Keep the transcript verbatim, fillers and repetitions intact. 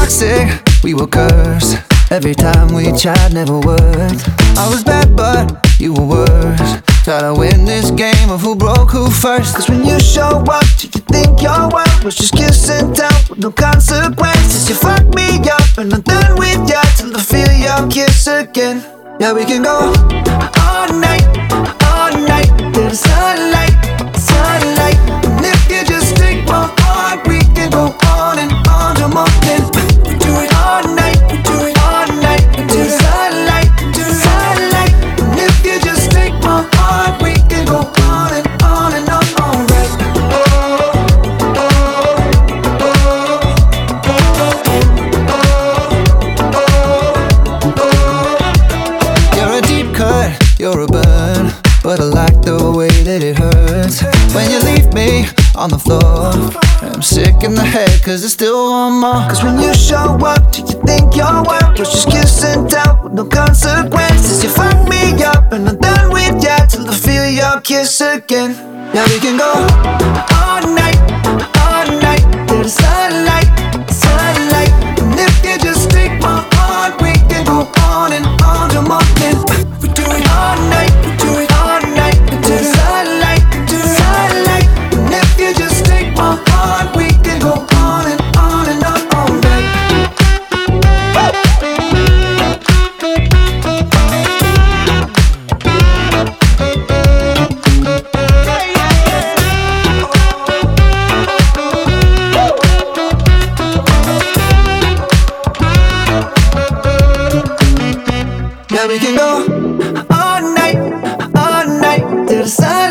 toxic, we were cursed. Every time we tried, never worked. I was bad, but you were worse. Try to win this game of who broke who first. Cause when you show up, do you think your world was just kiss and tell with no consequences? You fuck me up and I'm done with ya till I feel your kiss again. Yeah, we can go all night, all night till the sunlight, sunlight. And if you just take my heart, we can go on and on till morning. We do it all night, we do it all night until the sunlight, till the sunlight. And if you just take my heart, we can go on and on and on, alright. You're a deep cut, you're a burn, but I like the way that it hurts when you leave me on the floor. I'm sick in the head cause there's still one more. Cause when you show up, do you think your world was just kiss and tell with no consequences? You fuck me up and I'm done with ya till I feel your kiss again. Yeah, we can go all night, all night till the sunlight, sunlight. And if you just take my heart, we can go on and on till morning. We do it all night, we do it all night until the sunlight, till the sunlight. And if you just take my heart, we can go on and on and on, alright. Yeah, we can go all night, all night till the sun.